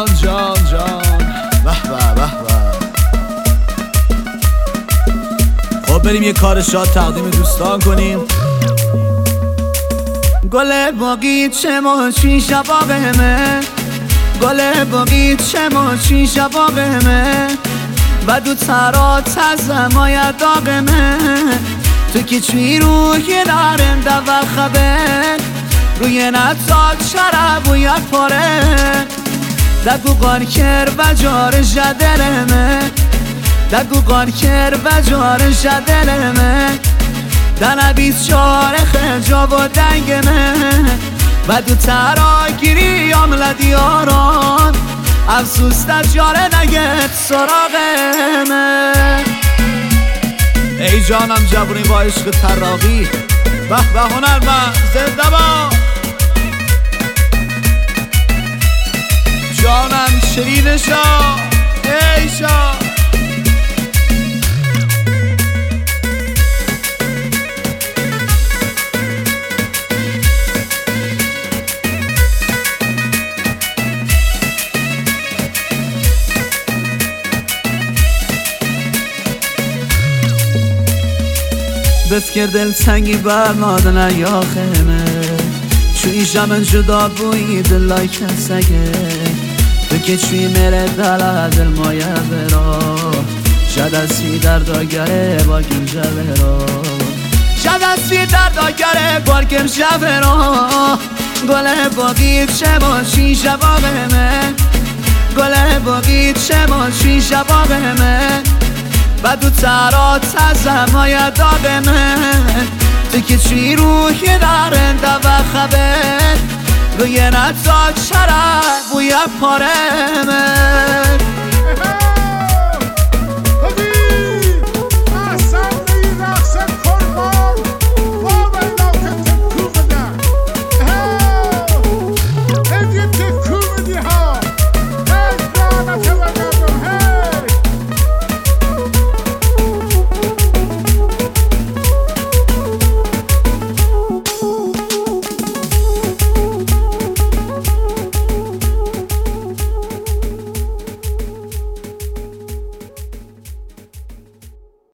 جان به به به به. خب بریم یه کار شاد تقدیم دوستان کنیم. گل باغیچه ماچی شبابمه، گل باغیچه ماچی شبابمه و دو ترات از مای داغمه. تو که چی روی دارنده و خبر روی نتاد شرب و یک پاره دگو قار کر و جار جدلمه، دگو قار کر و جار جدلمه دنه 24 خجاب و دنگمه و دو تراگیری عمل دیاران افسوس در جاره نگت سراغمه. ای جانم جبونی با عشق تراقی به به هنرمند زنده با جانم شیرین شاه ای شاه. بفکر دل تنگی بر مادن یا خیمه چوی جمن جدا بوی دلای کسگه تو که چوی میره دل مایه برا جدستی در داگره بارکم جبرا جدستی در داگره بارکم جبرا. گل باغیچه ماچی شبابمه، گل باغیچه ماچی شبابمه و دو ترات از مای داغمه. تو که چی روی دارنده و خبر روی نتاد شرب و یک پارمه.